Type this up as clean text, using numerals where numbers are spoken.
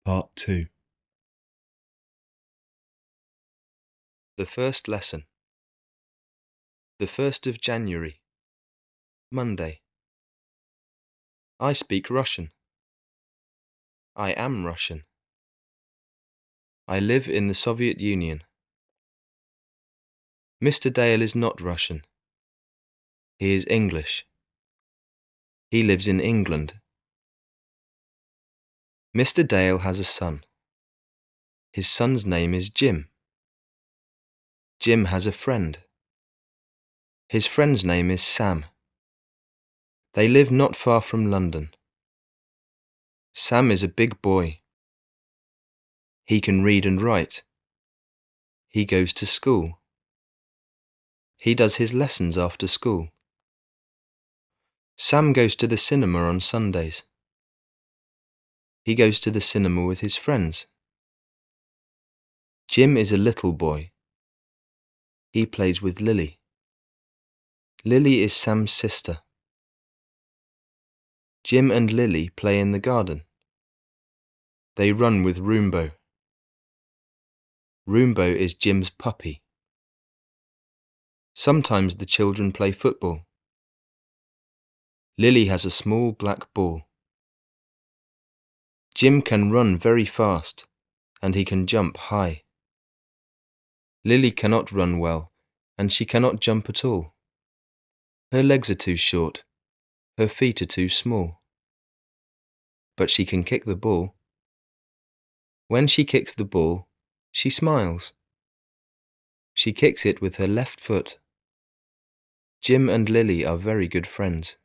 Part 2. The first lesson. The 1st of January, Monday. I speak Russian. I am Russian. I live in the Soviet Union. Mr. Dale is not Russian. He is English. He lives in England. Mr. Dale has a son. His son's name is Jim. Jim has a friend. His friend's name is Sam. They live not far from London. Sam is a big boy. He can read and write. He goes to school. He does his lessons after school. Sam goes to the cinema on Sundays. He goes to the cinema with his friends. Jim is a little boy. He plays with Lily. Lily is Sam's sister. Jim and Lily play in the garden. They run with Roombo. Roombo is Jim's puppy. Sometimes the children play football. Lily has a small black ball. Jim can run very fast, and he can jump high. Lily cannot run well, and she cannot jump at all. Her legs are too short. Her feet are too small. But she can kick the ball. When she kicks the ball, she smiles. She kicks it with her left foot. Jim and Lily are very good friends.